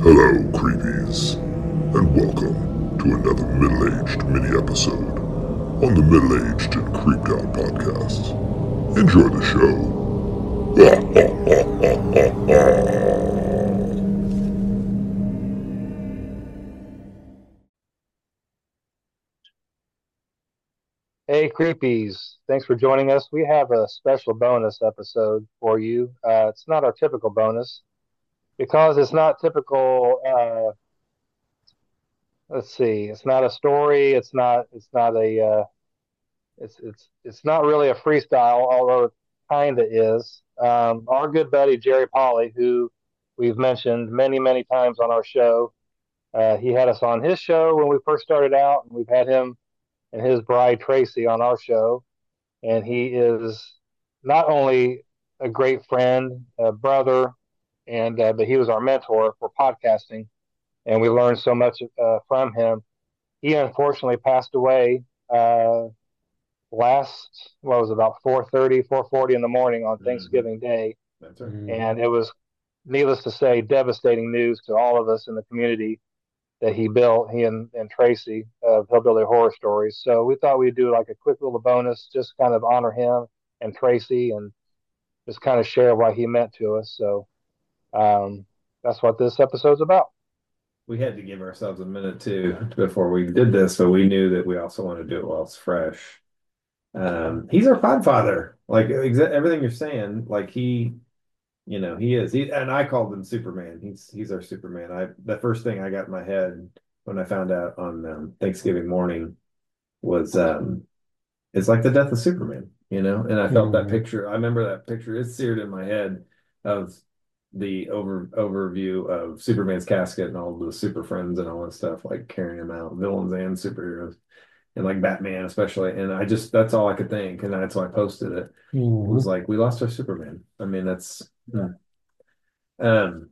Hello, creepies, and welcome to another middle-aged mini-episode on the Middle-Aged and Creeped Out podcast. Enjoy the show. Hey, creepies. Thanks for joining us. We have a special bonus episode for you. It's not our typical bonus because it's not typical. Let's see. It's not a story. It's not it's not really a freestyle, although it kind of is. Our good buddy Jerry Polly, who we've mentioned many times on our show, he had us on his show when we first started out, and we've had him and his bride Tracy on our show. And he is not only a great friend, a brother, and but he was our mentor for podcasting, and we learned so much from him. He unfortunately passed away last what was it, about 4:30, 4:40 in the morning on Hmm. Thanksgiving Day, That's right. and it was needless to say devastating news to all of us in the community that he built, he and Tracy of Hillbilly Horror Stories. So we thought we'd do like a quick little bonus, just kind of honor him and Tracy, and just kind of share what he meant to us. So um, that's what this episode's about. We had to give ourselves a minute too before we did this, but we knew that we also want to do it while it's fresh. He's our podfather. Like everything you're saying, like he is. And I called him Superman. He's our Superman. The first thing I got in my head when I found out on Thanksgiving morning was it's like the death of Superman. And I felt that Mhm. picture. I remember that picture. It's seared in my head of the overview of Superman's casket and all the super friends and all that stuff, like carrying him out, villains and superheroes, and like Batman especially. And I just that's all I could think, and that's why I posted it. Was Mhm. like we lost our Superman. I mean, um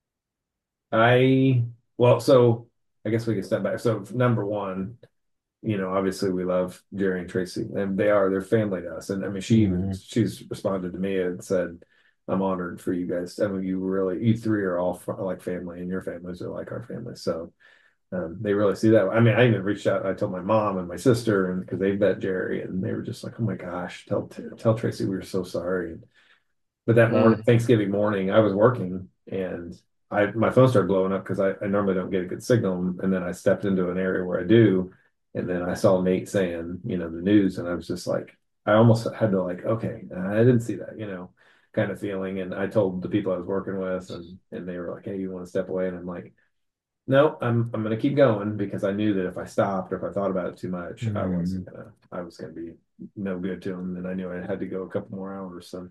I well, so I guess we can step back. So number one, obviously we love Jerry and Tracy, and they're family to us. And I mean, Mhm. she's responded to me and said, "I'm honored for you guys. I mean, you three are all like family, and your families are like our family." So they really see that. I mean, I even reached out. I told my mom and my sister, and because they met Jerry, and they were just like, "Oh my gosh, tell Tracy we were so sorry." But that morning, Mm. Thanksgiving morning, I was working and my phone started blowing up because I normally don't get a good signal. And then I stepped into an area where I do. And then I saw Nate saying, the news. And I was just like, I almost had to like, okay, I didn't see that, kind of feeling. And I told the people I was working with and they were like, hey, you want to step away? And I'm like, no, I'm gonna keep going because I knew that if I stopped or if I thought about it too much, Mhm. I was gonna be no good to them. And I knew I had to go a couple more hours. So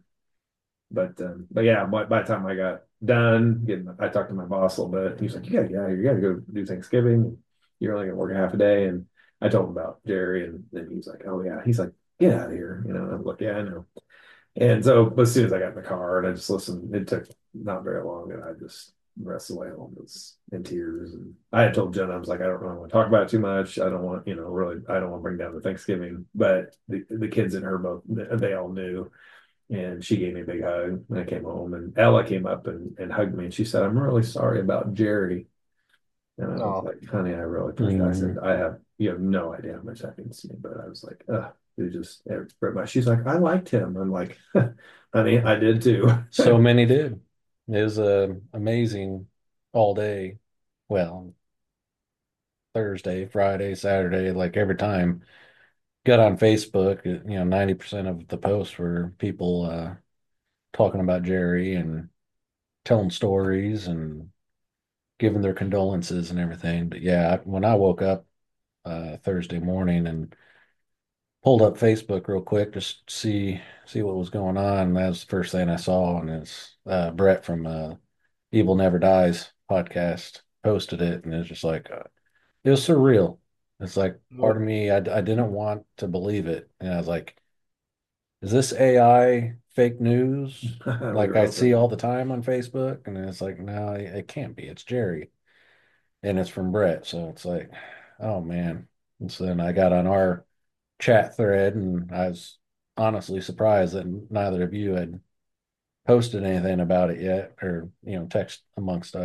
but yeah, by the time I got done, I talked to my boss a little bit. He's like, "You gotta get out of here. You gotta go do Thanksgiving. You're only gonna work a half a day." And I told him about Jerry, and then he's like, "Oh yeah." He's like, "Get out of here." And I'm like, "Yeah, I know." And so as soon as I got in the car and I just listened, it took not very long, and I just the rest of the way home was in tears. And I had told Jen, I was like, I don't really want to talk about it too much. I don't want, really, I don't want to bring down the Thanksgiving. But the kids and her both, they all knew. And she gave me a big hug when I came home. And Ella came up and hugged me and she said, I'm really sorry about Jerry. And I was Oh, like, honey, I really appreciate it. I said, Mhm. you have no idea how much that means to me. But I was like, it just, she's like, I liked him. I'm like, honey, I did too. So many did. It was amazing all day. Well, Thursday, Friday, Saturday, like every time. Got on Facebook, 90% of the posts were people talking about Jerry and telling stories and giving their condolences and everything. But yeah, when I woke up Thursday morning and pulled up Facebook real quick just to see what was going on. That was the first thing I saw, and it's Brett from Evil Never Dies podcast posted it, and it's just like it was surreal. It's like part of no. me, I didn't want to believe it, and I was like, "Is this AI fake news?" We Like were I see hoping. all the time on Facebook, and it's like, no, it can't be. It's Jerry, and it's from Brett, so it's like, oh man. And so then I got on our chat thread, and I was honestly surprised that neither of you had posted anything about it yet, or text amongst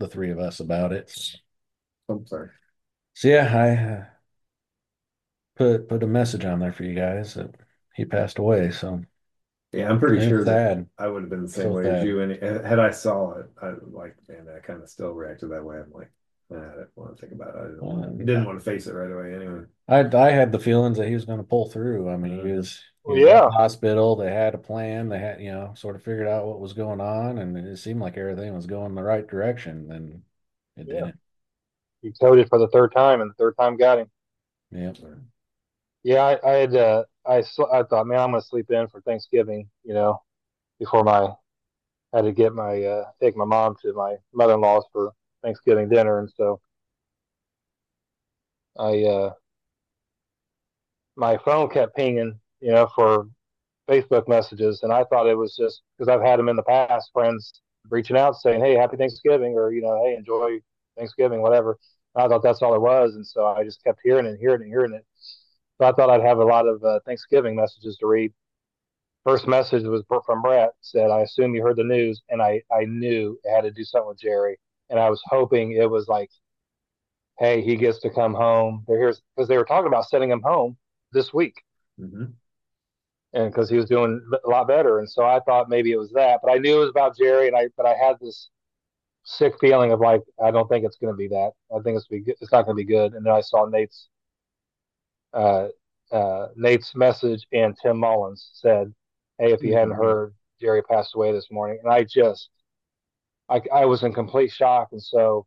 the three of us about it. I'm sorry. So yeah, I put a message on there for you guys that he passed away. So Yeah, I'm pretty it's sure that sad, I would have been the same so way as sad. you. And had I saw it, I like, man, I kind of still reacted that way. I'm like, I don't want to think about it. Didn't want to face it right away anyway. I had the feelings that he was going to pull through. I mean, he Well, was in the yeah, hospital. They had a plan. They had, sort of figured out what was going on, and it seemed like everything was going the right direction. Then it yeah. didn't. He coded for the third time, and the third time got him. Yeah. Yeah, I had I thought, man, I'm gonna sleep in for Thanksgiving, before I had to get my take my mom to my mother-in-law's for Thanksgiving dinner, and so I my phone kept pinging, for Facebook messages, and I thought it was just because I've had them in the past, friends reaching out saying, "Hey, happy Thanksgiving," or "Hey, enjoy Thanksgiving," whatever. And I thought that's all it was, and so I just kept hearing it, and hearing it, and hearing it. So I thought I'd have a lot of Thanksgiving messages to read. First message was from Brett. Said, "I assume you heard the news," and I knew it had to do something with Jerry, and I was hoping it was like, "Hey, he gets to come home." They're here because they were talking about sending him home this week, Hmm. and because he was doing a lot better, and so I thought maybe it was that, but I knew it was about Jerry, but I had this sick feeling of like I don't think it's going to be that. I think it's not going to be good. And then I saw uh, Nate's message, and Tim Mullins said, "Hey, if you hadn't Hmm. heard, Jerry passed away this morning." And I was in complete shock, and so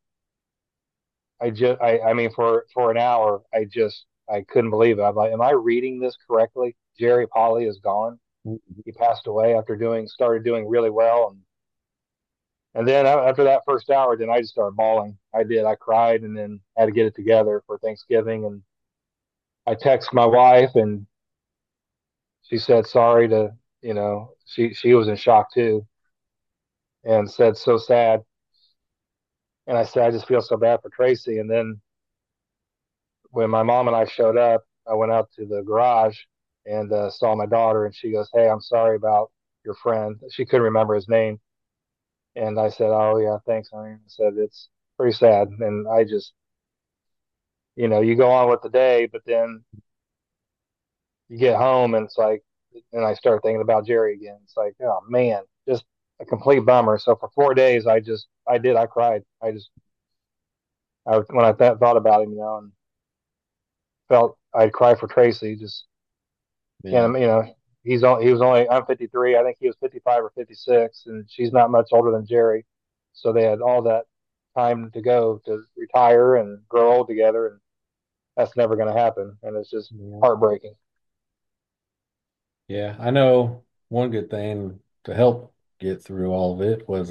I mean, for an hour, I couldn't believe it. I'm like, am I reading this correctly? Jerry Polly is gone. He passed away after started doing really well, and then after that first hour, then I just started bawling. I did. I cried, and then had to get it together for Thanksgiving. And I texted my wife, and she said sorry to, she was in shock too, and said so sad. And I said I just feel so bad for Tracy. And then when my mom and I showed up, I went out to the garage and saw my daughter, and she goes, "Hey, I'm sorry about your friend." She couldn't remember his name, and I said, "Oh yeah, thanks, honey." I said it's pretty sad, and I just, you go on with the day, but then you get home, and it's like, and I start thinking about Jerry again. It's like, oh man, just a complete bummer. So for 4 days, I cried. When I thought about him, and felt I'd cry for Tracy. Just Yeah. can't, he was only, I'm 53. I think he was 55 or 56, and she's not much older than Jerry. So they had all that time to go to retire and grow old together, and that's never going to happen. And it's just Yeah. heartbreaking. Yeah. I know one good thing to help get through all of it was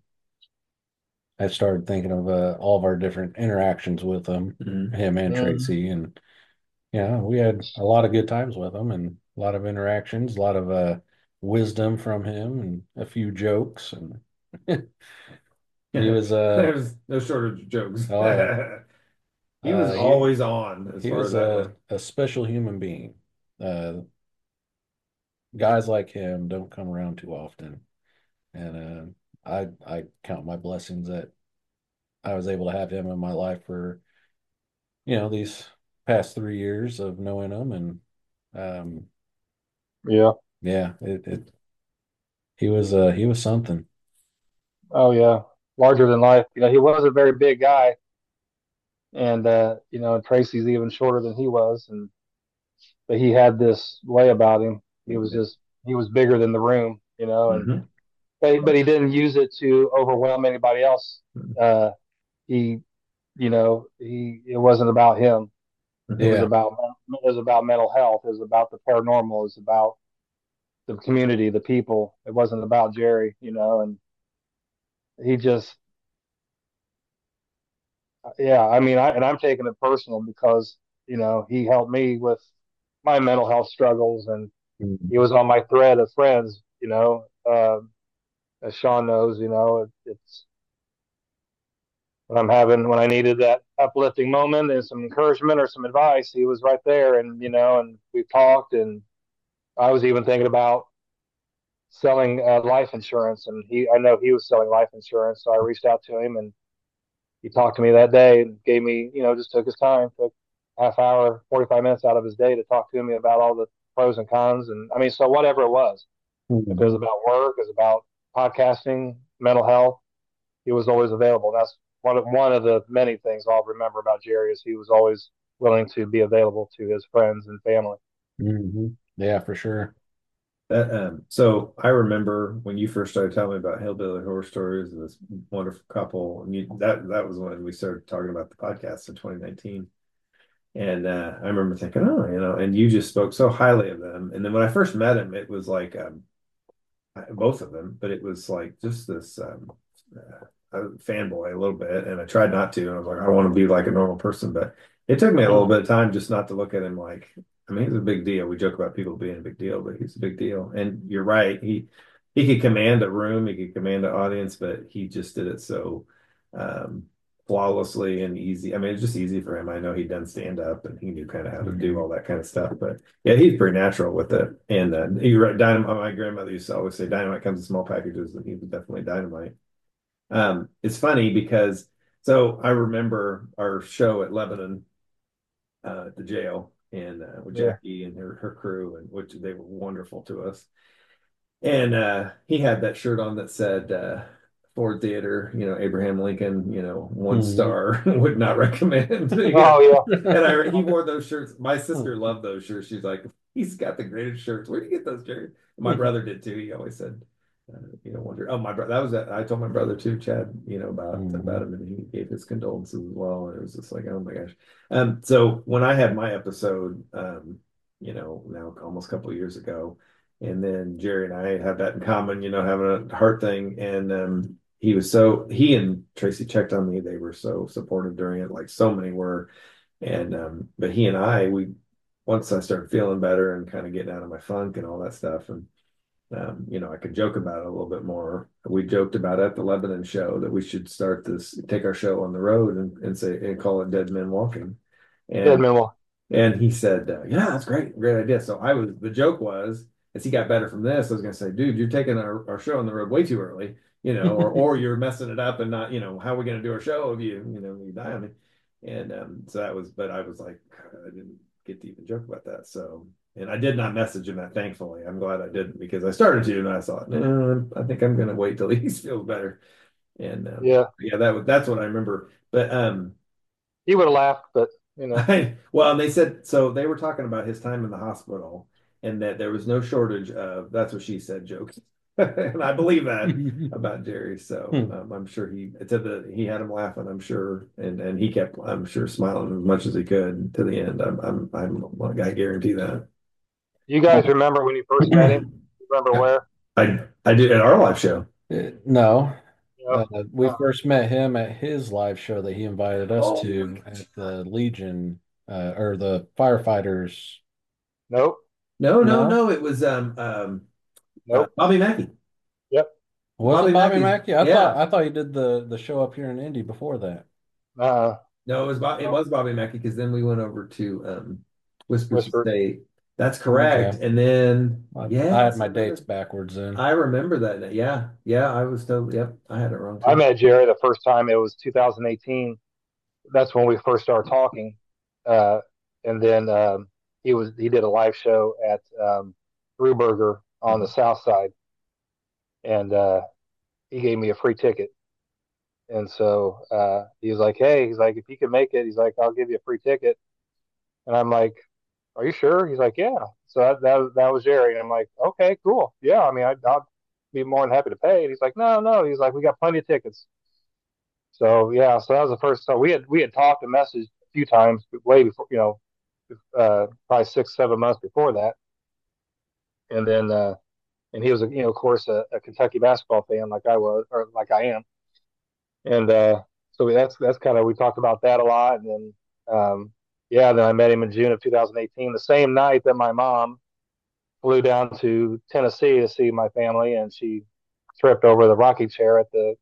I started thinking of all of our different interactions with him and Mm, Tracy, and yeah, we had a lot of good times with him and a lot of interactions, a lot of wisdom from him, and a few jokes, and he was There's no shortage of jokes. oh yeah, He was he always on as he far as was that went. a special human being. Uh, Guys like him don't come around too often, and I count my blessings that I was able to have him in my life for these past 3 years of knowing him, and um, yeah. yeah, he was something. Oh yeah. Larger than life. He was a very big guy, and Tracy's even shorter than he was, and but he had this way about him. He was bigger than the room, and Hmm. but he didn't use it to overwhelm anybody else. Uh, he, it wasn't about him. It was Yeah, about mental health. It was about the paranormal. It was about the community, the people. It wasn't about Jerry, and he just, yeah. I mean, I'm taking it personal because he helped me with my mental health struggles, and he was on my thread of friends. As Sean knows, it's when I needed that uplifting moment and some encouragement or some advice, he was right there, and we've talked, and I was even thinking about selling life insurance, and I know he was selling life insurance, so I reached out to him, and he talked to me that day and gave me, just took his time, took half hour, 45 minutes out of his day to talk to me about all the pros and cons. And I mean, so whatever it was, if it was Mhm. about work, it was about podcasting, mental health, he was always available. That's one of the many things I'll remember about Jerry is he was always willing to be available to his friends and family. Yeah, for sure. So I remember when you first started telling me about Hillbilly Horror Stories and this wonderful couple, and that was when we started talking about the podcast in 2019. And I remember thinking, oh, and you just spoke so highly of them. And then when I first met him, it was like both of them, but it was like just this fanboy a little bit. And I tried not to. And I was like, I want to be like a normal person, but it took me a little bit of time just not to look at him like, I mean, he's a big deal. We joke about people being a big deal, but he's a big deal. And you're right. He could command a room, he could command an audience, but he just did it so um, flawlessly and easy. I mean, it's just easy for him. I know he'd done stand up and he knew kind of how to do all that kind of stuff. But yeah, he's pretty natural with it. And you're right. Dynamite. My grandmother used to always say, "Dynamite comes in small packages," and he was definitely dynamite. It's funny because so I remember our show at Lebanon, at the jail, and with Yeah. Jackie and her crew, and which they were wonderful to us. And he had that shirt on that said Ford Theater, Abraham Lincoln, one Mhm. star, would not recommend. Oh yeah. He wore those shirts. My sister loved those shirts. She's like, he's got the greatest shirts. Where do you get those, Jerry? My brother did too. He always said, wonder. Oh, my brother. That was that. I told my brother too, Chad, about Mhm. him, and he gave his condolences as well. And it was just like, oh my gosh. So when I had my episode, now almost a couple of years ago. And then Jerry and I had that in common, having a heart thing. And he and Tracy checked on me. They were so supportive during it, like so many were. And but he and once I started feeling better and kind of getting out of my funk and all that stuff, and I could joke about it a little bit more. We joked about at the Lebanon show that we should take our show on the road and call it Dead Men Walking. Dead And man walk. and he said, "Yeah, that's great, great idea." So the joke was, as he got better from this, I was going to say, "Dude, you're taking our show on the road way too early, or you're messing it up and not, how are we going to do our show if you die on me?" And so but I was like, I didn't get to even joke about that. So, and I did not message him that. Thankfully, I'm glad I didn't because I started to, and I thought, no, I think I'm going to wait till he feels better. And Yeah. yeah, that's what I remember. But He would have laughed, but well, and they said so they were talking about his time in the hospital and that there was no shortage of that's what she said jokes. And I believe that about Jerry. So I'm sure he had him laughing, I'm sure, and he kept, I'm sure, smiling as much as he could to the end. I guarantee that. you guys remember when you first met him? Remember where? I did at our live show. No, Yep. we first met him at his live show that he invited us Oh, to at the Legion, or the firefighters. Nope. no, no, No, no. It was Nope. Bobby Mackey. Yep. was it Bobby Bobby Mackey's, Mackey? yeah. I thought he did the show up here in Indy before that. Uh, No, it was Bobby Mackey because then we went over to Whispers of Whisper. State. That's correct. Okay, And then I had yes, I my dates remember. backwards then. I remember that. Yeah, yeah, I was totally. Yep, I had it wrong I too. met Jerry the first time. It was 2018. That's when we first started talking. Uh, and then he did a live show at Brewburger on the Mhm. South Side, and he gave me a free ticket. And so he was like, "Hey, he's like, if you can make it, he's like, I'll give you a free ticket." And I'm like, "Are you sure?" He's like, "Yeah." So that was Jerry. And I'm like, "Okay, cool. Yeah, I mean, I'll be more than happy to pay." And he's like, "No, no." He's like, "We got plenty of tickets." So yeah, so that was the first. So we had talked and messaged a few times way before, probably 6, 7 months before that. And then and he was of course a Kentucky basketball fan like I was or like I am. And so that's kind of we talked about that a lot. And then yeah, then I met him in June of 2018, the same night that my mom flew down to Tennessee to see my family, and she tripped over the rocking chair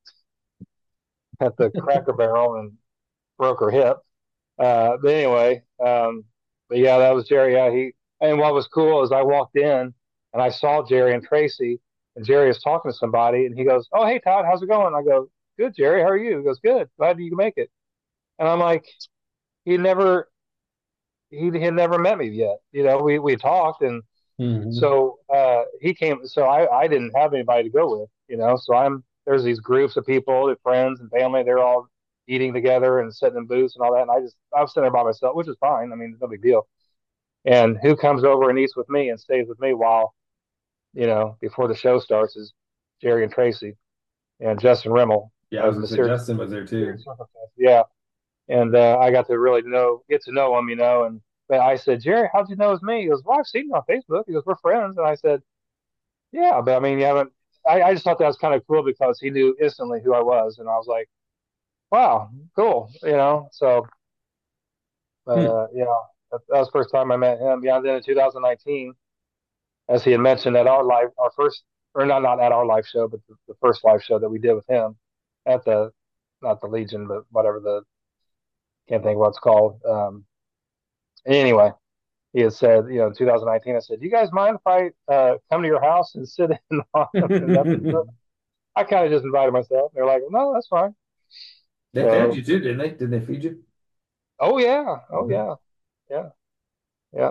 at the Cracker Barrel and broke her hip. But anyway, but yeah, that was Jerry. Yeah, and what was cool is I walked in and I saw Jerry and Tracy, and Jerry was talking to somebody, and he goes, "Oh, hey Todd, how's it going?" I go, good, Jerry. How are you? He goes, good. Glad you can make it. And I'm like, he never he had never met me yet. We talked, and Hmm. so he came. So I didn't have anybody to go with. So there's these groups of people, friends and family. They're all eating together and sitting in booths and all that. And I was sitting there by myself, which is fine. I mean, it's no big deal. And who comes over and eats with me and stays with me while before the show starts is Jerry and Tracy and Justin Rimmel Yeah, I was of gonna say Mysterious. Justin was there too. Yeah, and I got to really get to know him, and but I said, Jerry, how'd you know it was me? He goes, well, I've seen you on Facebook. He goes, we're friends, and I said, yeah, but I mean, you haven't. I just thought that was kind of cool because he knew instantly who I was, and I was like, wow, cool, So, Hmm. that was the first time I met him. Yeah, then in 2019, as he had mentioned at our first, or not at our live show, but the first live show that we did with him at the, not the Legion, but whatever can't think of what it's called. Anyway, he had said, in 2019, I said, "Do you guys mind if I come to your house and sit in on an episode?" I kind of just invited myself. They're like, "No, that's fine." They fed So, you too, didn't they? Didn't they feed you? oh yeah, oh Mhm. yeah, yeah, yeah.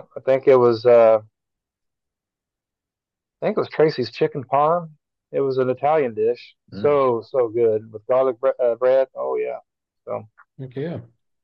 I think it was Tracy's chicken parm. It was an Italian dish, Mm. so good with garlic bread. Oh yeah. So, Heck yeah.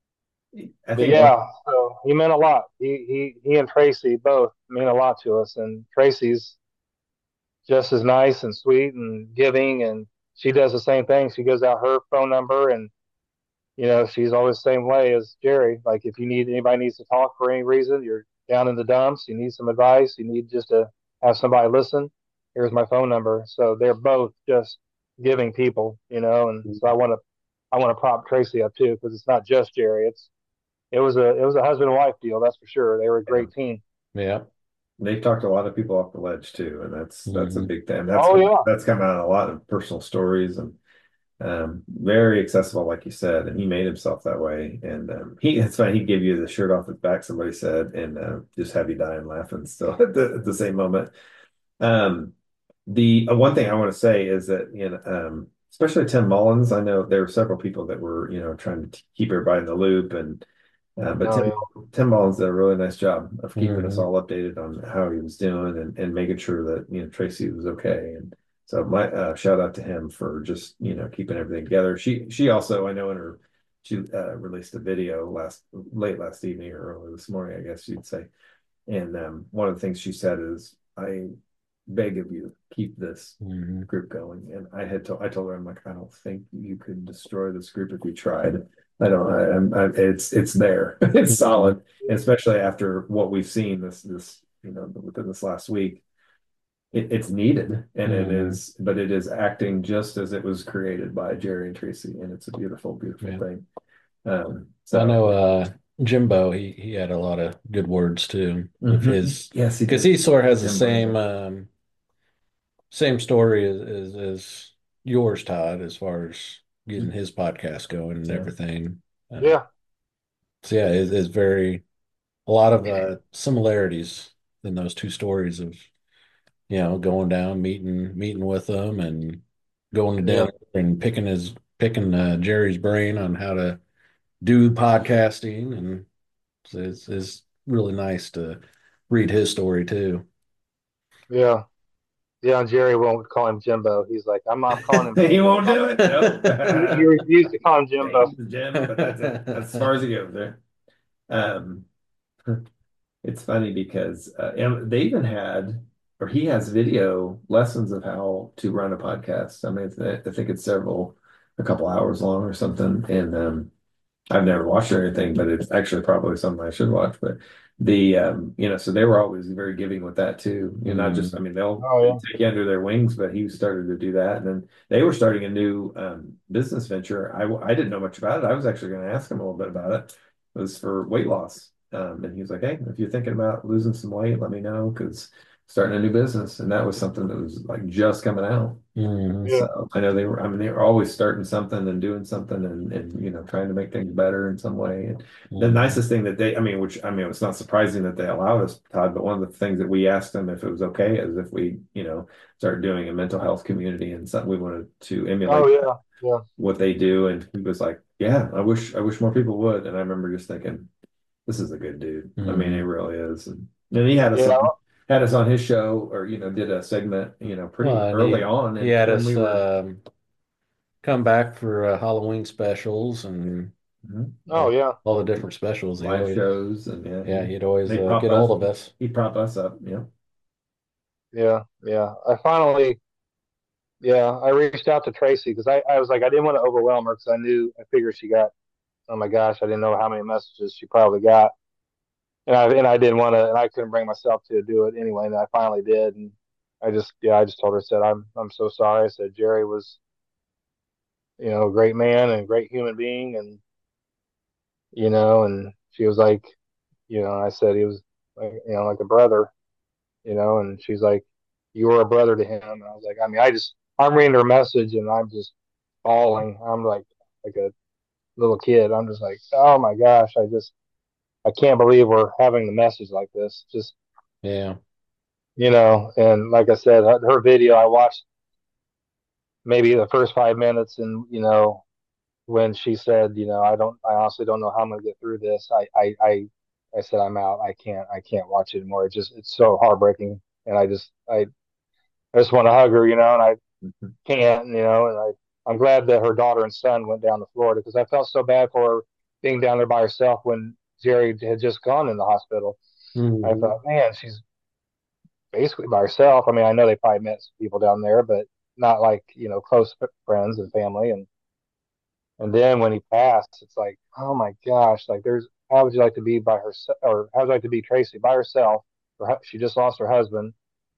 I but think one. yeah, so he meant a lot. He and Tracy both mean a lot to us. And Tracy's just as nice and sweet and giving, and she does the same thing. She gives out her phone number, and she's always the same way as Jerry. Like if anybody needs to talk for any reason, you're down in the dumps, you need some advice, you need just to have somebody listen. Here's my phone number. So they're both just giving people, and so I want to prop Tracy up too because it's not just Jerry. It was a husband and wife deal, that's for sure. They were a Yeah. great team. Yeah. They've talked a lot of people off the ledge too, and that's a Hmm. big thing. Oh yeah, That's come out in a lot of personal stories and very accessible, like you said. And he made himself that way. And it's funny. He'd give you the shirt off his back, somebody said, and just have you dying laughing still at the same moment. Um, the one thing I want to say is that especially Tim Mullins, I know there were several people that were trying to keep everybody in the loop, and but oh yeah, Tim Mullins did a really nice job of keeping us Hmm. all updated on how he was doing and making sure that Tracy was okay. And so my shout out to him for just keeping everything together. She also, I know, in her she released a video late last evening or early this morning, I guess you'd say. And one of the things she said is, I beg of you, keep this Hmm. group going. And I told her, I'm like, I don't think you could destroy this group if you tried. I don't. It's there. It's Hmm. solid, and especially after what we've seen this within this last week. It's needed, and it Hmm. is, but it is acting just as it was created by Jerry and Tracy, and it's a beautiful, beautiful Yeah. thing. I So know Jimbo, he had a lot of good words too of mhm. his, Yes, he because did. he sort of has the Jim Brandon. same story as yours, Todd, as far as getting his podcast going and Yeah. everything. Uh, yeah, so yeah, it's very a lot of similarities in those two stories of going down, meeting with them, and going to yeah, dinner and picking Jerry's brain on how to do podcasting, and so it's really nice to read his story too. yeah. Yeah, and Jerry won't call him Jimbo. He's like, I'm calling him He Jimbo. won't do it. Nope. He refused to call him Jimbo. Change the gym, but that's it. That's as far as it goes there. Um, it's funny because and they even had, or he has video lessons of how to run a podcast. I mean, I think it's a couple hours long or something. And I've never watched or anything, but it's actually probably something I should watch. But so they were always very giving with that too. Not just, I Mm, mean, they'll Oh yeah, take you under their wings, but he started to do that. And then they were starting a new business venture. I didn't know much about it. I was actually going to ask him a little bit about it. It was for weight loss. And he was like, hey, if you're thinking about losing some weight, let me know. Because starting a new business, and that was something that was like just coming out. Mhm. Yeah. So I know they were, I mean, they were always starting something and doing something and trying to make things better in some way. And the Mhm. nicest thing that they, I mean, which, I mean, it's not surprising that they allowed us, Todd, but one of the things that we asked them if it was okay is if we, start doing a mental health community and something we wanted to Oh emulate yeah. Yeah. what they do. And he was like, yeah, I wish more people would. And I remember just thinking, this is a good dude. I mean, he Mhm. really is. And he had us Yeah. on his show or did a segment, pretty Well, and early on he and had when us we were come back for Halloween specials and Mhm. Oh yeah. all the different specials. He live always, shows and yeah, yeah, he'd always they prop get a hold us of us. he'd prop us up. Yeah. Yeah. Yeah. I finally, yeah, I reached out to Tracy because I was like, I didn't want to overwhelm her because I figured she got, oh my gosh, I didn't know how many messages she probably got. And I didn't want to, and I couldn't bring myself to do it anyway. And I finally did. And I just told her, said, I'm so sorry. I said, Jerry was, a great man and a great human being. And she was like, I said he was like, like a brother, and she's like, you were a brother to him. And I was like, I mean, I'm reading her message and I'm just bawling. I'm like a little kid. I'm just like, oh my gosh, I can't believe we're having the message like this. Just, Yeah. and like I said, her video, I watched maybe the first 5 minutes and, when she said, I honestly don't know how I'm going to get through this. I said, I'm out. I can't watch it anymore. It's so heartbreaking. And I just want to hug her, and I Mhm. can't, and I'm glad that her daughter and son went down to Florida because I felt so bad for her being down there by herself when Jerry had just gone in the hospital. I Mhm. thought, man, she's basically by herself. I mean, I know they probably met some people down there, but not like, close friends and family. And then when he passed, it's like, oh my gosh, like how would you like to be by herself, or how would you like to be Tracy by herself? She just lost her husband,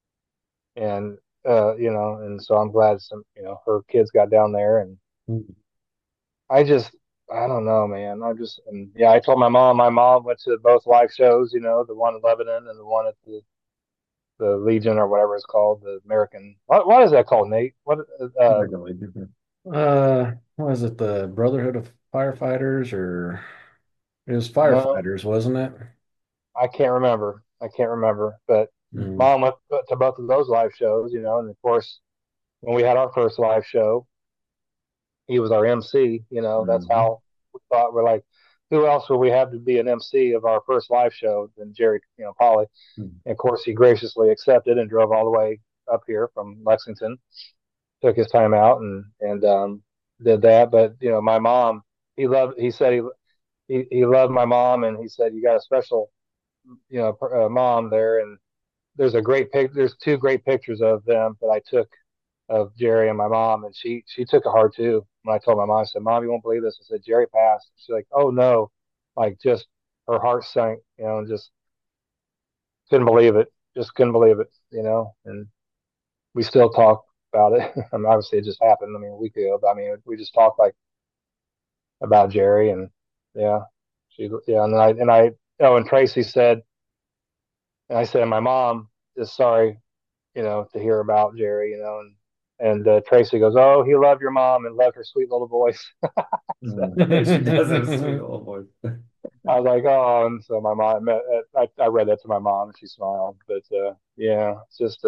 and and so I'm glad her kids got down there, and Mhm. I just, I don't know, man. And yeah, I told my mom. My mom went to both live shows, the one in Lebanon and the one at the Legion or whatever it's called, the American. What is that called, Nate? What? Definitely different. What was it? The Brotherhood of Firefighters, or it was No, firefighters, wasn't it? I can't remember. I can't remember. But Mm. mom went to both of those live shows, and of course, when we had our first live show, he was our MC. That's Mhm. how we thought. We're like, who else will we have to be an MC of our first live show than Jerry, Polly? And of course, he graciously accepted and drove all the way up here from Lexington. Took his time out and did that. But my mom, he loved. He said he loved my mom, and he said you got a special mom there. And there's a great pic. There's two great pictures of them that I took of Jerry and my mom, and she took it hard too. When I told my mom, I said, "Mom, you won't believe this." I said, "Jerry passed." She's like, "Oh no!" Like just her heart sank, and just couldn't believe it. Just couldn't believe it. And we still talk about it. I mean, obviously it just happened. I mean, a week ago, but I mean, we just talked like about Jerry, and yeah, yeah, oh, and Tracy said, and I said, my mom is sorry, to hear about Jerry, and Tracy goes, oh, he loved your mom and loved her sweet little voice. So She does have a sweet little voice. I was like, oh, and so my mom, I read that to my mom, and she smiled. But yeah, it's just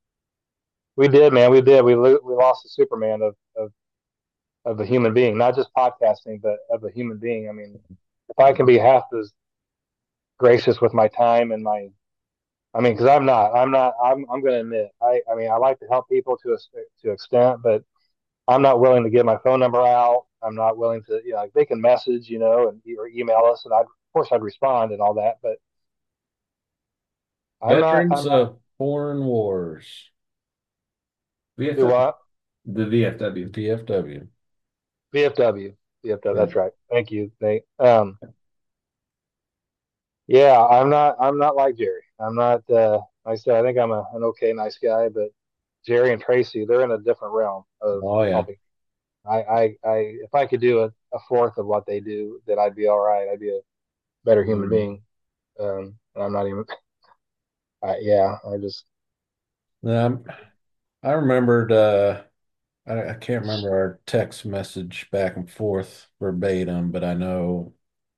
we did, man, we did. We lost the Superman of a human being, not just podcasting, but of a human being. I mean, if I can be half as gracious with my time and I mean, because I'm going to admit, I mean, I like to help people to extent, but I'm not willing to give my phone number out. I'm not willing to, like they can message, and or email us, and of course, I'd respond and all that, but Veterans I'm not of Foreign Wars, do VFW, what? the VFW. VFW. VFW, VFW. Yeah. That's right. Thank you, Nate. Yeah, I'm not like Jerry. I'm not. Like I said, I think I'm an okay, nice guy, but Jerry and Tracy, they're in a different realm of Oh yeah. helping. If I could do a fourth of what they do, then I'd be all right. I'd be a better human Mhm. being. And I'm not even. Yeah, I just. Um, I remembered, I can't remember our text message back and forth verbatim, but I know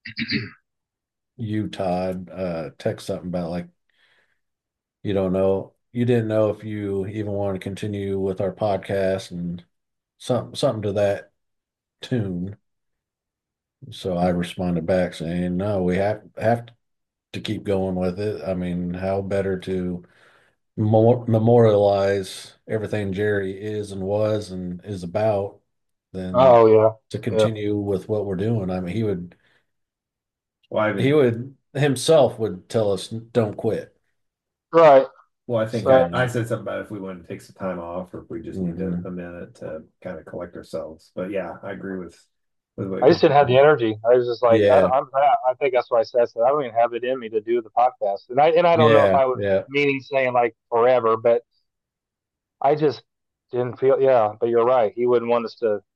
you, Todd, text something about like, you didn't know if you even want to continue with our podcast and something to that tune. So I responded back saying, no, we have to keep going with it. I mean, how better to memorialize everything Jerry is and was and is about than Oh yeah, to yeah, continue with what we're doing. I mean, Well, I he even would himself would tell us don't quit. right. Well, I think So I said something about if we want to take some time off or if we just need Mhm. a minute to kind of collect ourselves. But yeah, I agree with what I you're just didn't have the saying. energy. I was just like, Yeah, I think that's why I said. I don't even have it in me to do the podcast, and I don't know if yeah, I was yeah. meaning saying like forever, but I just didn't feel. Yeah, but you're right. He wouldn't want us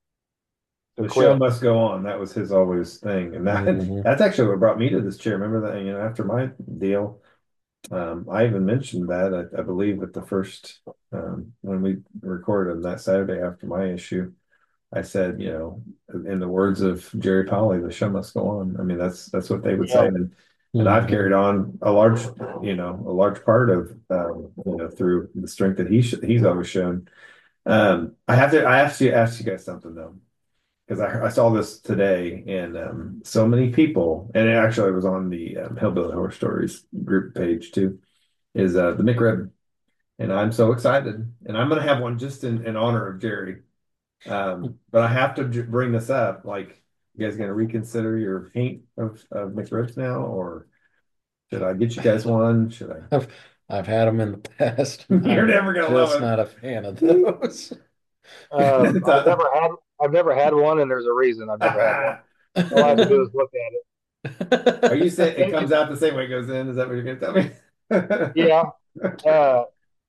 to The show quit. must go on. That was his always thing. And Hmm. that's actually what brought me to this chair. Remember that, after my deal, I even mentioned that I believe at the first when we recorded on that Saturday after my issue. I said, in the words of Jerry Powley, the show must go on. I mean, that's what they would say, Yeah, and I've Hmm. carried on a large part of through the strength that he's always shown. I have to ask you guys something though, because I saw this today, and so many people, and it actually was on the Hillbilly Horror Stories group page too, is the McRib, and I'm so excited, and I'm gonna have one just in honor of Jerry. But I have to bring this up. Like, you guys gonna reconsider your hate of McRibs now, or should I get you guys one? Should I? I've had them in the past. You're I'm never gonna just love not a fan of those. it. I've never had one, and there's a reason I've never had one. All I have to do is look at it. Are you saying it And comes out the same way it goes in? Is that what you're gonna tell me? yeah, uh,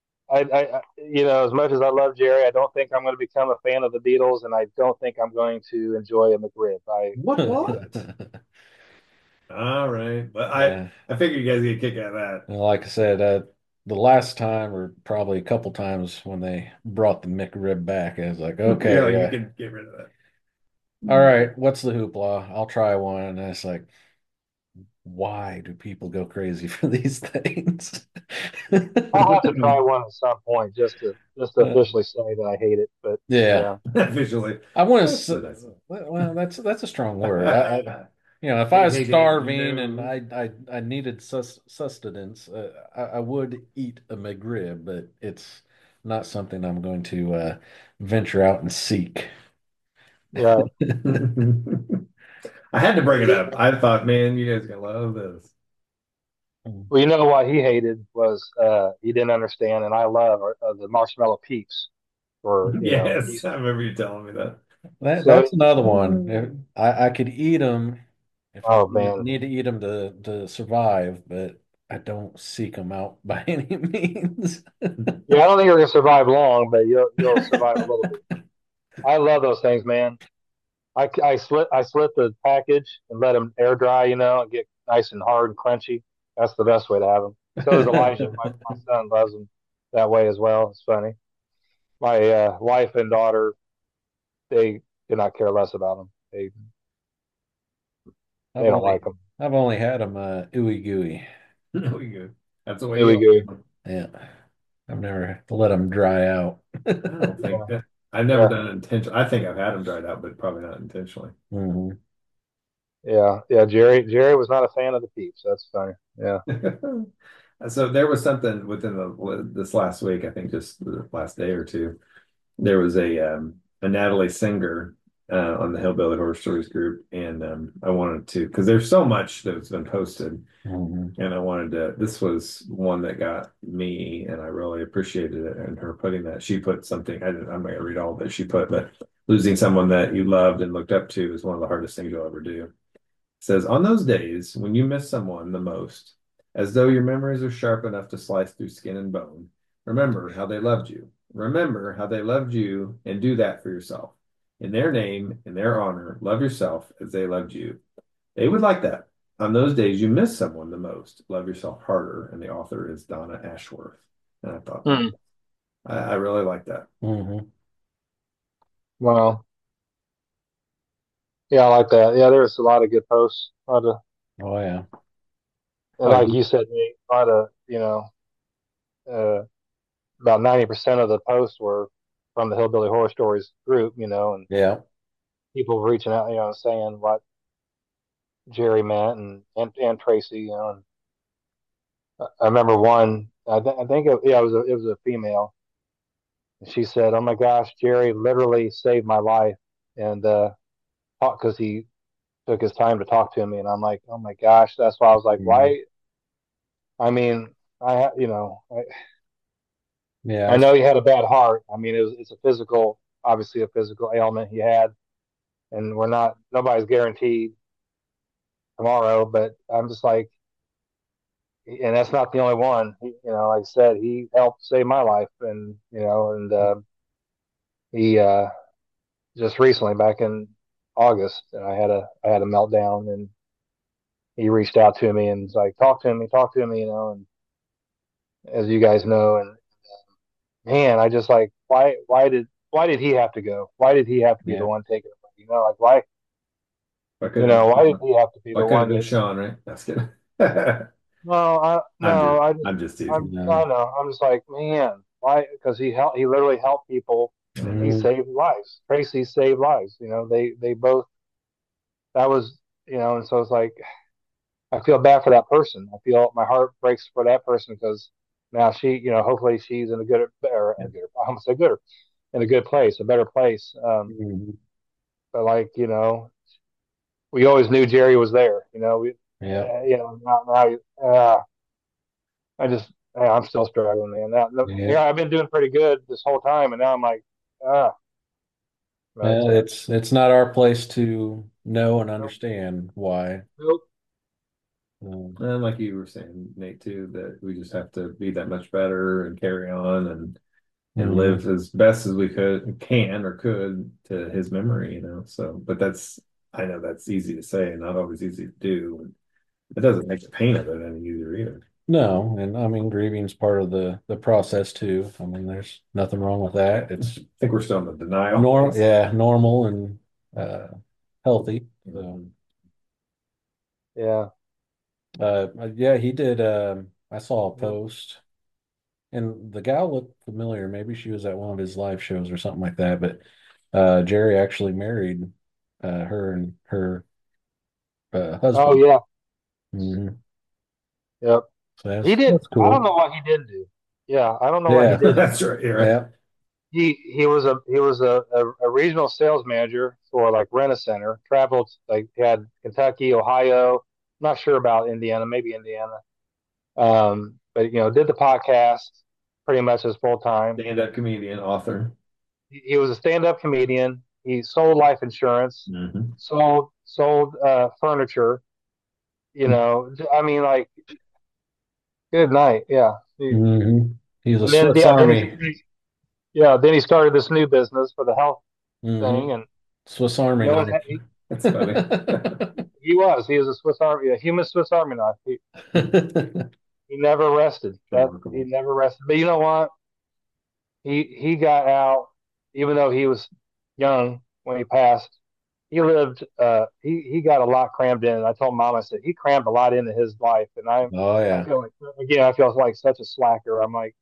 as much as I love Jerry, I don't think I'm going to become a fan of the Beatles, and I don't think I'm going to enjoy a McRib. What? All right, but Yeah. I figure you guys get a kick out of that. And like I said, the last time, or probably a couple times when they brought the McRib back, I was like, You're okay, like, you can get rid of all that. right, what's the hoopla? I'll try one. And it's like, why do people go crazy for these things? I'll have to try one at some point just to Uh, officially say that I hate it. But yeah, yeah, Visually, I want that's to. the nice one. Well, that's a strong word. If I Hey, was hey, hey, starving and no. I needed sustenance, I would eat a McRib, but it's not something I'm going to venture out and seek. right. I had to bring it He, up. I thought, man, you guys are gonna love this. well, you know what he hated was he didn't understand, and I love the marshmallow peeps for Yes, he's I remember you telling me that. so That's another one. I could eat them if I oh man. need to eat them to survive, but I don't seek them out by any means. Yeah, I don't think you're gonna survive long, but you'll survive a little bit. I love those things, man. I slit the package and let them air dry, and get nice and hard and crunchy. That's the best way to have them. So does Elijah. My son loves them that way as well. It's funny. My wife and daughter, they do not care less about them. They I've don't like only them. I've only had them ooey gooey. No, you good. That's the way Here we you go. are. Yeah, I've never let them dry out. I don't think Yeah, that I've never yeah, done it intentionally. I think I've had them dried out, but probably not intentionally. Mhm. yeah. Jerry was not a fan of the peeps. That's funny. Yeah. So there was something within this last week, I think just the last day or two. There was a Natalie Singer on the Hillbilly Horror Stories group, and I wanted to because there's so much that's been posted, Mhm. and I wanted to. This was one that got me, and I really appreciated it. And her putting that, she put something. I'm not gonna read all that she put, but losing someone that you loved and looked up to is one of the hardest things you'll ever do. It says on those days when you miss someone the most, as though your memories are sharp enough to slice through skin and bone, remember how they loved you. Remember how they loved you and do that for yourself. In their name, in their honor, love yourself as they loved you. They would like that. On those days you miss someone the most, love yourself harder. And the author is Donna Ashworth. And I thought that Hmm. I really like that. Hmm. Well, yeah, I like that. Yeah, there's a lot of good posts. A lot of, Oh yeah. and Oh, like you said, Nate, a lot of, uh, about 90% of the posts were from the Hillbilly Horror Stories group, and yeah. people reaching out, saying what Jerry meant and Tracy, And I remember one. I think yeah, it was a female. And she said, "Oh my gosh, Jerry literally saved my life," and because he took his time to talk to me, and I'm like, "Oh my gosh," that's why I was like, Mhm. "Why?" I mean, Yeah. I know he had a bad heart. I mean, it's a physical, obviously a physical ailment he had, and nobody's guaranteed tomorrow, but I'm just like, and that's not the only one. Like I said, he helped save my life, and he just recently, back in August, I had a meltdown, and he reached out to me and was like, talk to me, and as you guys know, and man, I just like, why did he have to go? Why did he have to be the Yeah. one taking it? Like why, If I could have why been did Sean. he have to be If I the could have one been that? Sean, right? That's good. No, I'm just teasing. I No. know. I'm just like, man, why? Because he literally helped people. I He know. Mhm. saved lives. Tracy saved lives. They both. That was, and so it's like I feel bad for that person. I feel my heart breaks for that person because now she, hopefully she's in a good or Yeah. a good, I almost say good, in a good place, a better place. Mhm. But like, we always knew Jerry was there. Yeah. Now, I just, I'm still struggling, man. Yeah. Here I've been doing pretty good this whole time, and now I'm like, ah, but Well, it's not our place to know and nope, understand why. nope, And like you were saying, Nate, too, that we just have to be that much better and carry on and Mhm. live as best as we can or could to his memory, So, but I know that's easy to say and not always easy to do. And it doesn't make the pain of it any easier either. No, and I mean grieving's part of the process too. I mean, there's nothing wrong with that. I It's think we're still in the denial normal, phase. yeah, normal and uh healthy. So, Mhm. yeah. yeah, he did. I saw a post, and the gal looked familiar. Maybe she was at one of his live shows or something like that. But Jerry actually married her and her Oh husband. yeah, Hmm. yep. So He did. that's I don't cool. know what he didn't do. Yeah, I don't know what he Yeah, didn't do. That's right. You're right. yeah. He was a regional sales manager for like Rent-A-Center. Traveled like he had Kentucky, Ohio. Not sure about Indiana, maybe Indiana. But did the podcast pretty much as full time. Stand-up comedian, author. He was a stand-up comedian. He sold life insurance, Hmm. sold furniture. I mean, like, good night. Yeah. Hmm. He's a And then Swiss yeah, Army. then he started this new business for the health Hmm. thing, and Swiss Army no one knife. had, That's funny. he was a Swiss Army, a human Swiss Army knife. He never rested. He Remarkable. never rested. But you know what? He got out, even though he was young when he passed. He lived. He got a lot crammed in. And I told Mom, I said he crammed a lot into his life, and Oh I yeah. feel like, again, I feel like such a slacker. I'm like,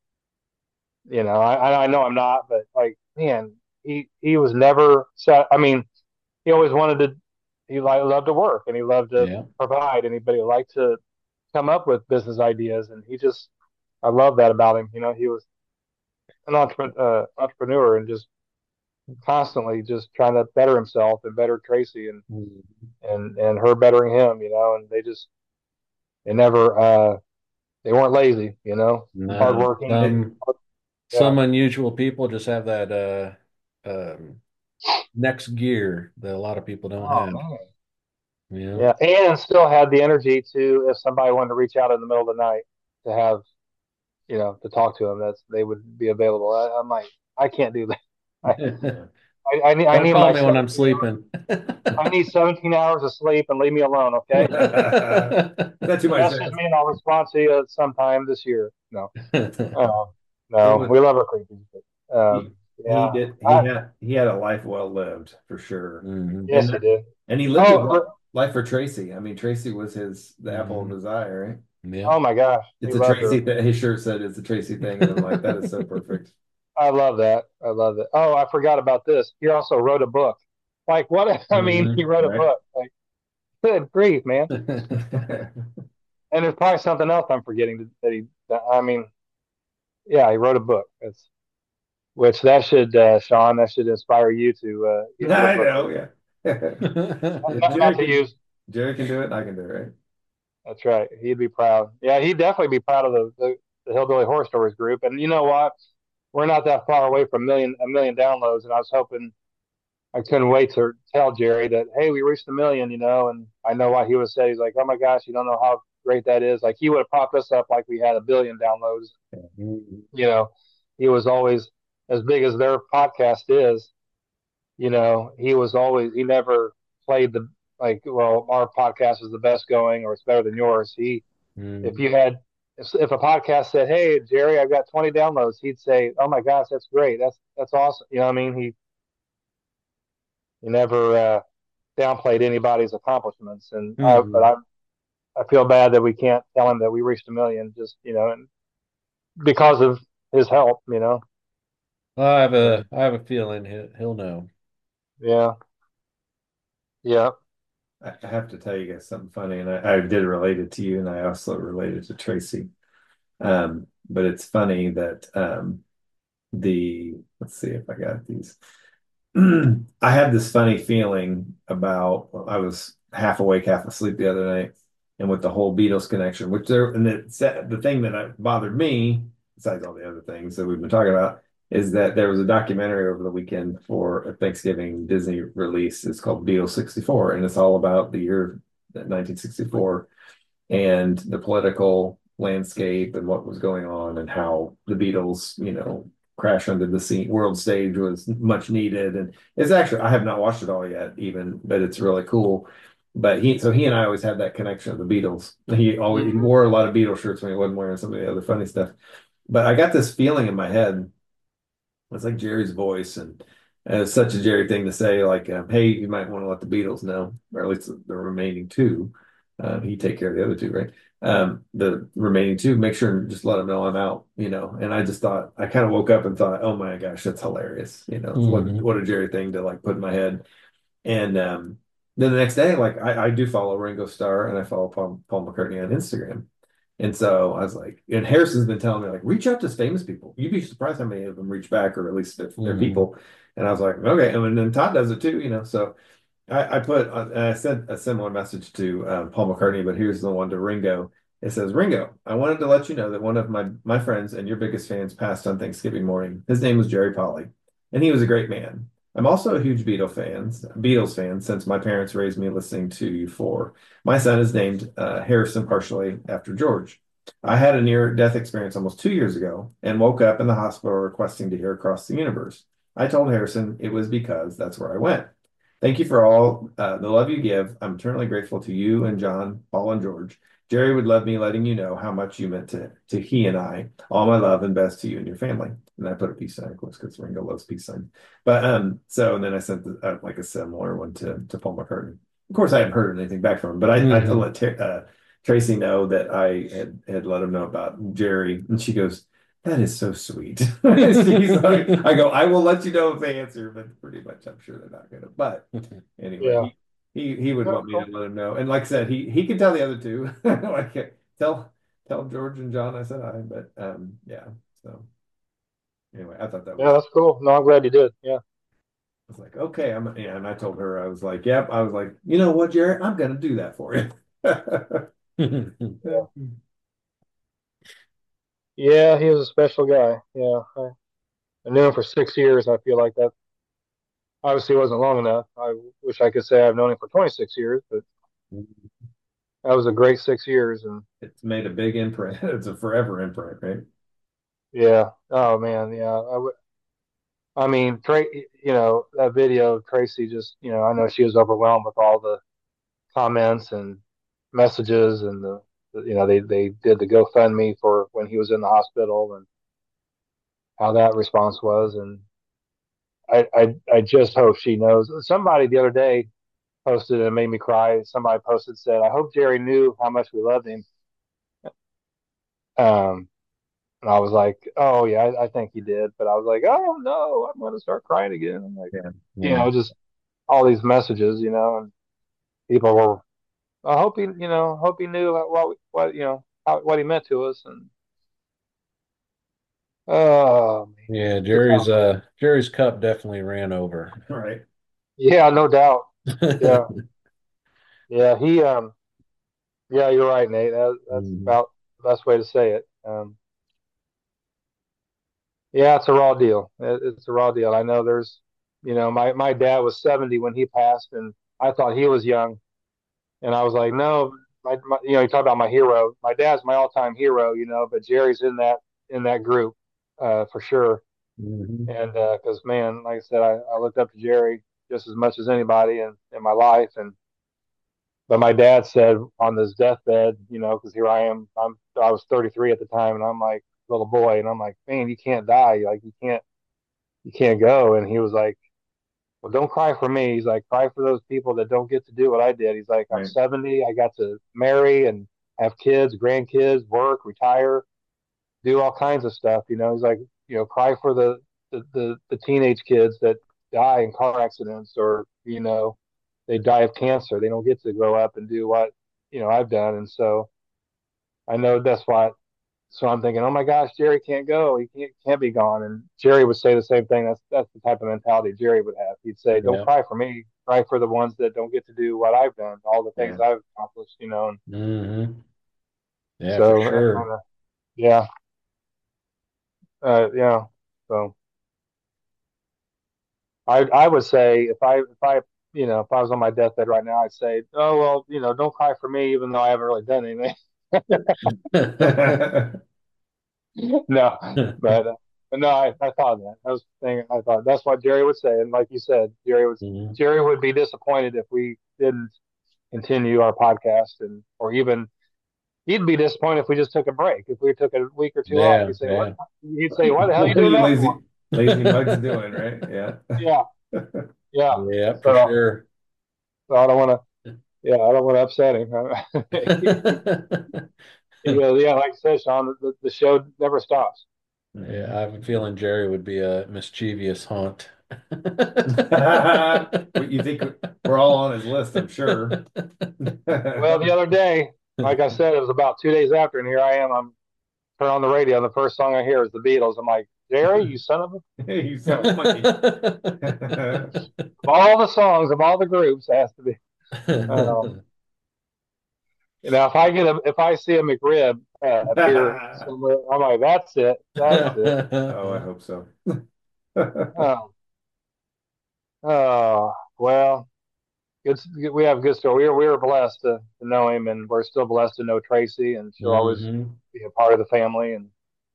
I know I'm not, but like, man, he was never set. I mean, he always wanted to. Loved to work, and he loved to Yeah. provide, and he liked to come up with business ideas, and I love that about him. He was an entrepreneur, and just constantly just trying to better himself and better Tracy, and Mhm. and her bettering him. And they never they weren't lazy. No, Hardworking. It, Yeah. some unusual people just have that next gear that a lot of people don't Oh have. man. Yeah. Yeah, and still had the energy to, if somebody wanted to reach out in the middle of the night, to have, to talk to them, they would be available. I'm like, I can't do that. I, yeah. I Don't need call my me when I'm 17 hours. sleeping. I need 17 hours of sleep and leave me alone, okay? Is that too much to Message ask? me and I'll respond to you sometime this year. No. Uh, It No, was we love our creepies. But, he he yeah, did I, he had a life well lived for sure. Mhm. yes, And he did. and he lived his Oh, life for Tracy. I mean, Tracy was the apple of Mhm. his eye, right? Yeah. oh my gosh, he It's a loved Tracy her. thing. His shirt said it's a Tracy thing, and I'm like, that is so perfect. I love that. I love it. Oh, I forgot about this. He also wrote a book. Like what? I mean, he wrote a Right? book. Like good grief, man. And there's probably something else I'm forgetting that he. I mean, yeah, he wrote a book. It's which that should, Sean, that should inspire you to get a I book. know, yeah. If Not to use. Jerry can do it, I can do it, right? That's right. He'd be proud. Yeah, he'd definitely be proud of the Hillbilly Horror Stories group. And you know what? We're not that far away from a million downloads, and I was hoping I couldn't wait to tell Jerry that hey, we reached a million, and I know why he would say he's like, oh my gosh, you don't know how great that is. Like he would have popped us up like we had a billion downloads. Mhm. You know, he was always as big as their podcast is. He was always he never played the like, well, our podcast is the best going or it's better than yours. If Mhm. you had if a podcast said, hey Jerry, I've got 20 downloads, he'd say, oh my gosh, that's great, that's awesome. You know what I mean? He never downplayed anybody's accomplishments, and but Mhm. I feel bad that we can't tell him that we reached a million, just and because of his help. So, I have a feeling he'll know. yeah, yeah. I have to tell you guys something funny, and I did relate it to you, and I also related to Tracy. But it's funny that let's see if I got these. I had this funny feeling about well, I was half awake, half asleep the other night, and with the whole Beatles connection, which there and the thing that bothered me, besides all the other things that we've been talking about, is that there was a documentary over the weekend for a Thanksgiving Disney release. It's called Beatles 64, and it's all about the year 1964 and the political landscape and what was going on and how the Beatles, crash under the scene world stage was much needed. And it's actually I have not watched it all yet, even, but it's really cool. But he and I always had that connection of the Beatles. He Hmm. wore a lot of Beatles shirts when he wasn't wearing some of the other funny stuff. But I got this feeling in my head. It's like Jerry's voice, and it's such a Jerry thing to say, like, "Hey, you might want to let the Beatles know, or at least the remaining two. He take care of the other two, right? The remaining two, make sure and just let them know I'm out. And I just thought, I kind of woke up and thought, oh my gosh, that's hilarious. It's Mhm. what a Jerry thing to like put in my head. And then the next day, like I do follow Ringo Starr and I follow Paul McCartney on Instagram. And so I was like, and Harrison's been telling me, like, reach out to famous people. You'd be surprised how many of them reach back, or at least if they're Mhm. people. And I was like, okay. And then Todd does it too. So I put, and I sent a similar message to Paul McCartney, but here's the one to Ringo. It says, Ringo, I wanted to let you know that one of my friends and your biggest fans passed on Thanksgiving morning. His name was Jerry Polly, and he was a great man. I'm also a huge Beatles fan, since my parents raised me listening to you four. My son is named Harrison partially after George. I had a near-death experience almost 2 years ago and woke up in the hospital requesting to hear Across the Universe. I told Harrison it was because that's where I went. Thank you for all the love you give. I'm eternally grateful to you and John, Paul, and George. Jerry would love me letting you know how much you meant to he and I. All my love and best to you and your family. And I put a peace sign, of course, because Ringo loves peace signs. But so and then I sent like a similar one to Paul McCartney. Of course, I haven't heard anything back from him, but I Mhm. let Tracy know that I had let him know about Jerry, and she goes, "That is so sweet." She's like, I go, "I will let you know if they answer, but pretty much I'm sure they're not gonna." But anyway, Yeah. he would Oh, want me to cool. let him know, and like I said, he can tell the other two. Like tell George and John I said hi, but yeah. So anyway, I thought that Yeah, was. that's cool. No, I'm glad you did. Yeah. I was like, okay, yeah, and I told her, I was like, yep, I was like, you know what, Jared, I'm gonna do that for you. Yeah. Yeah, he was a special guy. Yeah. I knew him for 6 years. I feel like that obviously wasn't long enough. I wish I could say I've known him for 26 years, but that was a great 6 years. And It's made a big imprint. It's a forever imprint, right? yeah. Oh man. Yeah. I mean, that video, Tracy just, I know she was overwhelmed with all the comments and messages and they did the GoFundMe for when he was in the hospital. And how that response was, and I just hope she knows. Somebody the other day posted and it made me cry. Somebody posted said, "I hope Jerry knew how much we loved him." Um, and I was like, "Oh yeah, I think he did," but I was like, "Oh no, I'm going to start crying again." I'm like, Yeah. Yeah. just all these messages, and people were. I hope hope he knew what what he meant to us, and oh man, Yeah, it's a tough one. Jerry's cup definitely ran over. Right. Yeah, no doubt. Yeah, yeah, yeah, you're right, Nate. That's Mhm. about the best way to say it. Yeah, it's a raw deal. It's a raw deal. I know my dad was 70 when he passed, and I thought he was young, and I was like, no, you talk about my hero. My dad's my all-time hero, but Jerry's in that group, for sure. Mhm. And because man, like I said, I looked up to Jerry just as much as anybody in my life, and but my dad said on his deathbed, because here I am, I was 33 at the time, and I'm like little boy, and I'm like, man, you can't die, like you can't go, and he was like, well, don't cry for me. He's like, cry for those people that don't get to do what I did. He's like, I'm Right. 70, I got to marry and have kids, grandkids, work, retire, do all kinds of stuff. He's like, cry for the teenage kids that die in car accidents or they die of cancer. They don't get to grow up and do what I've done, and so I know that's why. So I'm thinking, oh my gosh, Jerry can't go. He can't be gone. And Jerry would say the same thing. That's the type of mentality Jerry would have. He'd say, don't Yeah. cry for me. Cry for the ones that don't get to do what I've done, all the things Yeah. I've accomplished. And Hmm. Yeah, for so that sure. kind of yeah, yeah. So I would say if I was on my deathbed right now, I'd say, oh well, don't cry for me, even though I haven't really done anything. No, but no, I thought that. That was the thing I thought. That's what Jerry would say, and like you said, Mhm. Jerry would be disappointed if we didn't continue our podcast, and or even he'd be disappointed if we just took a break. If we took a week or two off, Yeah, he'd say, "What?" yeah. He'd say, "Why the hell are you What are doing you that for?" lazy bugs doing, right? Yeah. Yeah, yeah. Yeah, for So, sure. so I don't want to. Yeah, I don't want to upset him. He goes, yeah, like I said, Sean, the show never stops. Yeah, I have a feeling Jerry would be a mischievous haunt. You think we're all on his list, I'm sure. Well, the other day, like I said, it was about 2 days after, and here I am. I'm turn on the radio, and the first song I hear is the Beatles. I'm like, Jerry, you son of a. You sound funny. Of all the songs, of all the groups, it has to be. Um, if I see a McRib appear somewhere, I'm like, that's it, that's it. Oh, I hope so. Oh, oh, well, good. We have a good story. We were blessed to know him, and we're still blessed to know Tracy, and she'll always Hmm. be a part of the family. And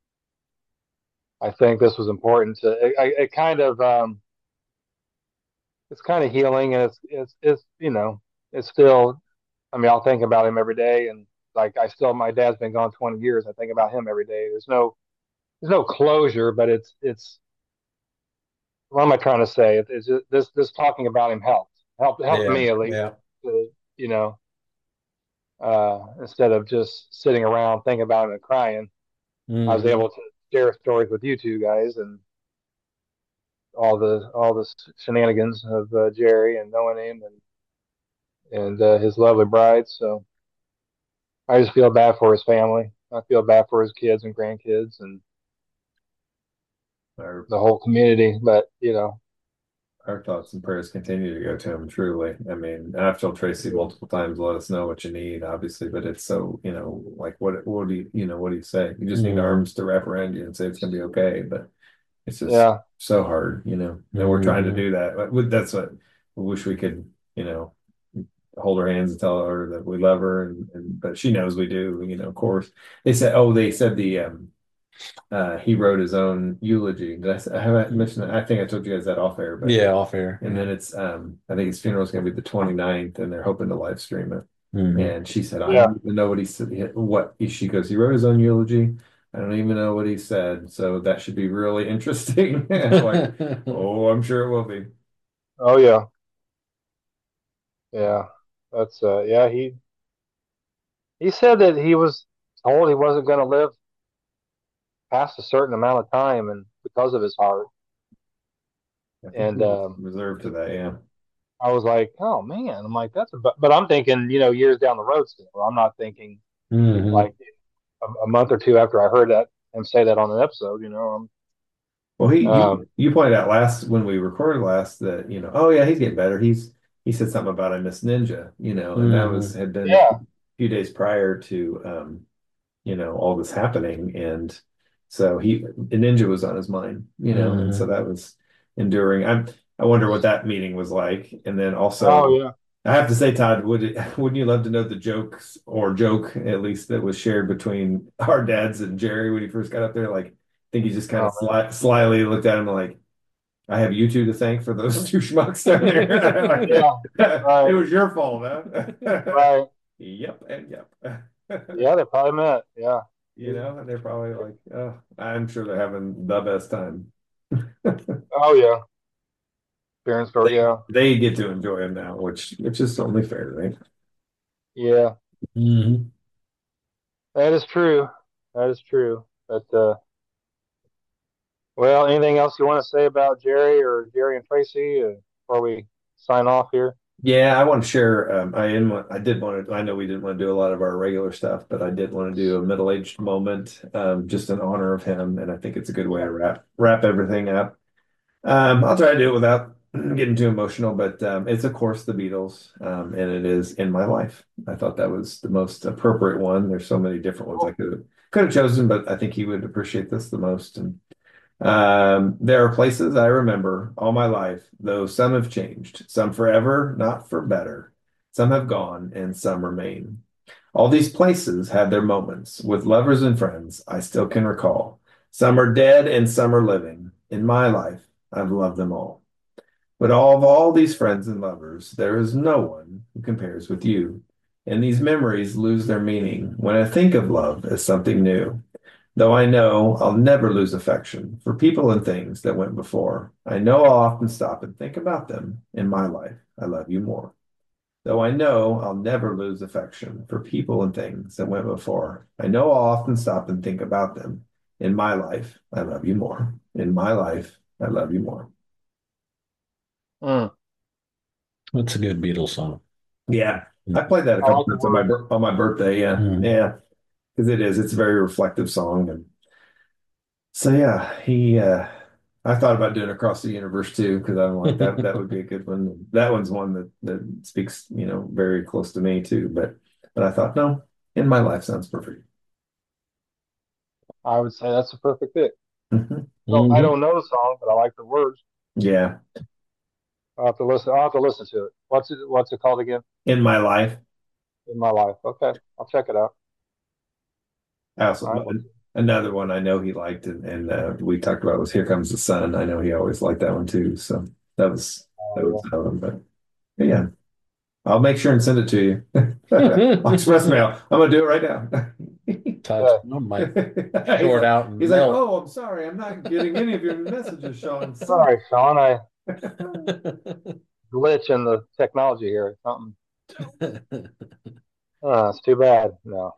I think this was important to. It kind of it's kind of healing, and it's still. I mean, I'll think about him every day, and like my dad's been gone 20 years. I think about him every day. There's no closure, but it's what am I trying to say? It's just, this talking about him helped Yeah, me at least, yeah. to, instead of just sitting around thinking about him and crying. I was Hmm. able to share stories with you two guys and all the shenanigans of Jerry and knowing him and his lovely bride. So I just feel bad for his family. I feel bad for his kids and grandkids and Our, the whole community. But our thoughts and prayers continue to go to him, truly. I mean, I've told Tracy multiple times, let us know what you need, obviously, but it's so, like what do what do you say? You just need Hmm. arms to wrap around you and say it's gonna be okay. But it's just yeah, so hard, and we're trying to Hmm. do that. That's what we wish we could, hold her hands and tell her that we love her, and but she knows we do, of course. They said he wrote his own eulogy. I haven't mentioned that. I think I told you guys that off air, but Yeah, off air. and Yeah. then it's I think his funeral is going to be the 29th, and they're hoping to live stream it. Hmm. And she said, I yeah, don't even know what he said. What she goes, he wrote his own eulogy. I don't even know what he said, so that should be really interesting. Like, oh, I'm sure it will be. Oh yeah, yeah. That's yeah. He said that he was told he wasn't going to live past a certain amount of time, and because of his heart. I think And he was reserved to that. Yeah. I was like, oh man, I'm like that's but I'm thinking, years down the road still. I'm not thinking Hmm. like a month or two after I heard that him say that on an episode. Well, he Um, you pointed out last when we recorded last that oh yeah, he's getting better. He said something about I miss Ninja, and that was Hmm. had been a yeah. few days prior to all this happening, and so Ninja was on his mind, and so Hmm. that was enduring. I wonder what that meeting was like, and then Oh also yeah. I have to say, Todd, wouldn't you love to know the jokes or joke at least that was shared between our dads and Jerry when he first got up there? Like, I think he just kind Oh of slyly looked at him like, "I have you two to thank for those two schmucks down man. Yeah. there. It Right. was your fault, huh?" Right. Yep, and yep. Yeah. They probably met. Yeah. And they're probably like, oh, I'm sure they're having the best time. Oh yeah. Ferensburg. They Yeah. they get to enjoy him now, which is only fair, right? Yeah. Hmm. That is true. That is true. But well, anything else you want to say about Jerry and Tracy before we sign off here? Yeah, I want to share. I did want to. I know we didn't want to do a lot of our regular stuff, but I did want to do a middle-aged moment, just in honor of him, and I think it's a good way Yeah. to wrap everything up. I'll try to do it without getting too emotional, but it's of course the Beatles, and it is In My Life. I thought that was the most appropriate one. There's so many different ones I Cool. could have chosen, but I think he would appreciate this the most. And there are places I remember all my life, though some have changed, some forever, not for better. Some have gone, and some remain. All these places had their moments with lovers and friends I still can recall. Some are dead and some are living. In my life, I've loved them all. But of all these friends and lovers, there is no one who compares with you. And these memories lose their meaning when I think of love as something new. Though I know I'll never lose affection for people and things that went before, I know I'll often stop and think about them in my life. I love you more. Though I know I'll never lose affection for people and things that went before, I know I'll often stop and think about them. In my life, I love you more. In my life, I love you more. Mm, That's a good Beatles song. Yeah, I played that a I couple like the times on words. on my birthday. Yeah, Mm. yeah, because it's a very reflective song, and so yeah, I thought about doing Across the Universe too because I'm like that would be a good one. That one's one that speaks very close to me too. But I thought no, In My Life sounds perfect. I would say that's a perfect fit. Mhm. So I Hmm. don't know the song, but I like the words. Yeah, I'll have to listen. I'll have to listen to it. What's it called again? In My Life. In My Life. Okay, I'll check it out. I also I will. another one I know he liked and we talked about was Here Comes the Sun. I know he always liked that one too. So that was that was Yeah. that one. But yeah, I'll make sure and send it to you. I'll express mail. I'm gonna do it right now. Todd's Okay. phone might He's short like, out and he's like, melt. oh, I'm sorry, I'm not getting any of your messages, Sean. Sorry. Sorry, Sean. I glitch in the technology here. Something. It's too bad. No.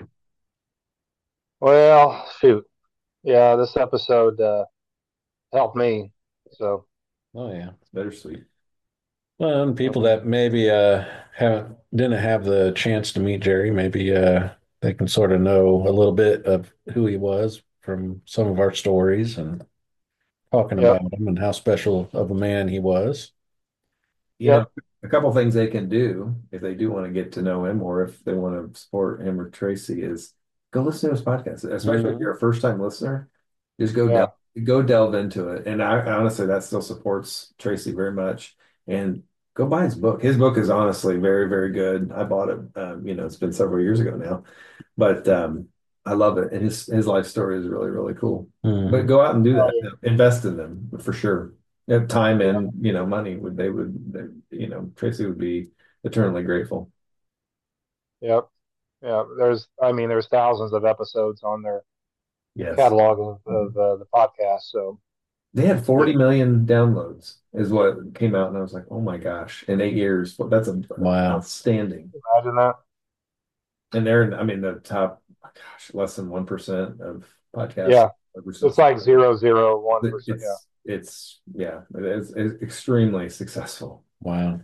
Well, shoot. Yeah, this episode helped me. So Oh yeah. It's bittersweet. Well, and people that maybe haven't didn't have the chance to meet Jerry, maybe they can sort of know a little bit of who he was from some of our stories and talking yep, about him and how special of a man he was. You know, yep, a couple things they can do if they do want to get to know him or if they want to support him or Tracy is go listen to his podcast, especially if Mhm. you're a first time listener. Just yeah, go delve into it. And I honestly that still supports Tracy very much. And go buy his book. His book is honestly very, very good. I bought it. It's been several years ago now, but I love it. And his life story is really, really cool. But Mhm. go out and do oh, that. Invest in them for sure. Time yeah, and money Tracy would be eternally grateful. yep, yeah. There's thousands of episodes on there. Yes. catalog of the podcast. So They had 40 million downloads is what came out, and I was like, oh my gosh, in 8 years. Well, that's Wow. outstanding. imagine that. And they're, I mean, the top, gosh, less than 1% of podcasts. Yeah, Ever it's since like 0.01%. Yeah. it's extremely successful. Wow.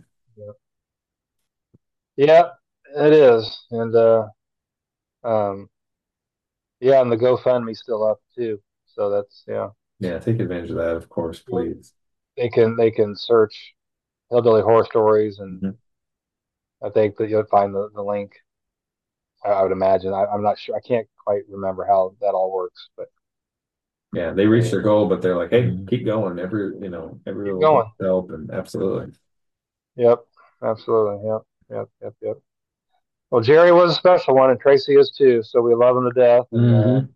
Yeah, it is. And um, yeah, and the GoFundMe's still up too. So that's yeah. Yeah, take advantage of that, of course, please. They can search Hillbilly Horror Stories, and Mhm. I think that you'll find the link. I would imagine. I'm not sure. I can't quite remember how that all works, but Yeah, they reached their goal, but they're like, hey, Mhm. keep going. Every keep little bit going. help, and absolutely. Yep, absolutely. Yep, yep, yep, yep. Well, Jerry was a special one, and Tracy is too. So we love him to death. And Mhm.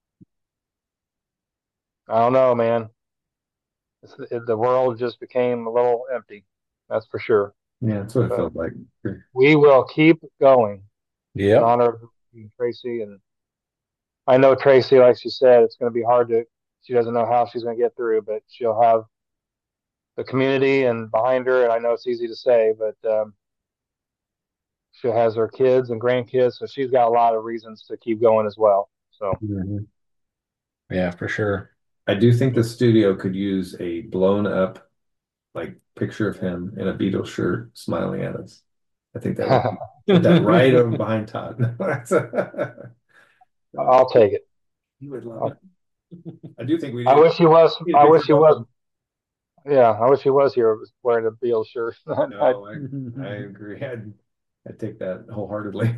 I don't know, man. The world just became a little empty. That's for sure. Yeah, that's what it But felt like. we will keep going in Yep. honor of Tracy. And I know Tracy, like she said, it's going to be hard to. She doesn't know how she's going to get through, but she'll have the community and behind her. And I know it's easy to say, but she has her kids and grandkids, so she's got a lot of reasons to keep going as well. So Mhm. Yeah, for sure. I do think the studio could use a blown up like picture of him in a Beatles shirt smiling at us. I think that would put that right over behind Todd. I'll take it. He would love I'll, it. I do think we I need, wish he was. need a I picture wish of he both of was. them. Yeah, I wish he was here wearing a Beal shirt. No, I agree. I'd take that wholeheartedly.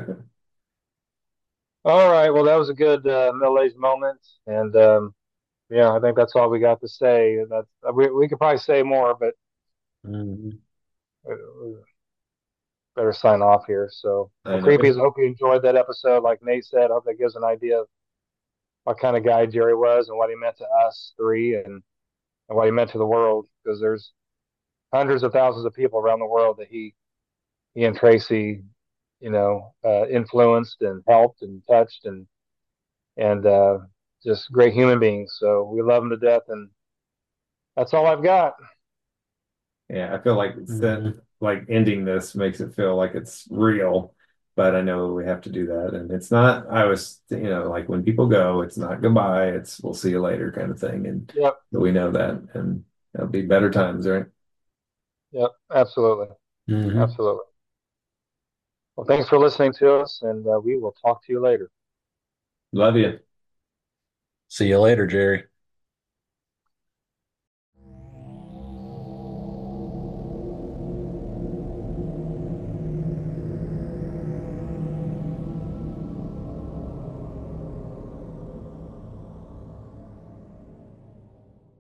All right. Well, that was a good middle-aged moment, and yeah, I think that's all we got to say. That's we could probably say more, but Mhm. we better sign off here. So, I well, know. creepies. I hope you enjoyed that episode. Like Nate said, I hope that gives an idea of what kind of guy Jerry was and what he meant to us three, and what he meant to the world. Because there's hundreds of thousands of people around the world that he and Tracy, influenced and helped and touched and just great human beings. So we love him to death, and that's all I've got. Yeah, I feel like Mhm. like ending this makes it feel like it's real, but I know we have to do that. And it's not, like when people go, it's not goodbye, it's we'll see you later kind of thing. And Yep, we know that, and it'll be better times, right? yep, absolutely, Mhm. absolutely. Well, thanks for listening to us, and we will talk to you later. Love you. See you later, Jerry.